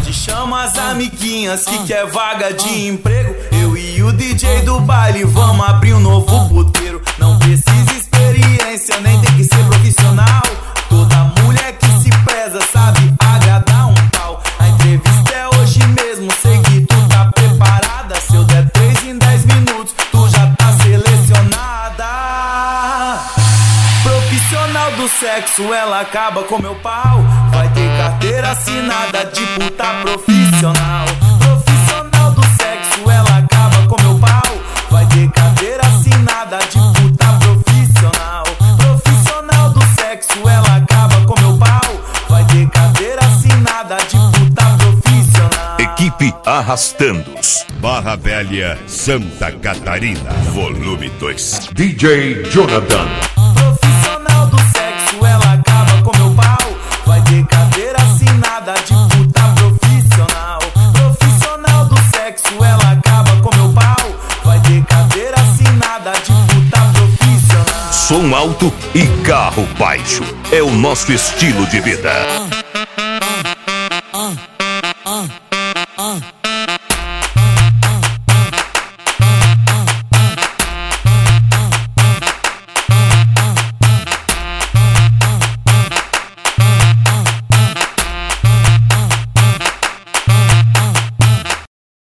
pode chamar as amiguinhas que quer vaga de emprego. Eu e o DJ do baile vamos abrir um novo puteiro. Não precisa experiência, nem tem que ser profissional. Toda mulher que se preza sabe agradar um pau. A entrevista é hoje mesmo, sei que tu tá preparada. Se eu der 3 em 10 minutos, tu já tá selecionada. Profissional do sexo, ela acaba com meu pau. Vai ter carteira assinada de puta profissional. Profissional do sexo, ela acaba com meu pau. Vai ter carteira assinada de puta profissional. Profissional do sexo, ela acaba com meu pau. Vai ter carteira assinada de puta profissional. Equipe Arrastandos, Barra Velha, Santa Catarina, volume 2. DJ Jonathan. Profissional do sexo, ela acaba com meu pau. Vai ter carteira assinada de puta profissional. Profissional do sexo, ela acaba com meu pau. Vai ter carteira assinada de puta profissional. Som alto e carro baixo é o nosso estilo de vida.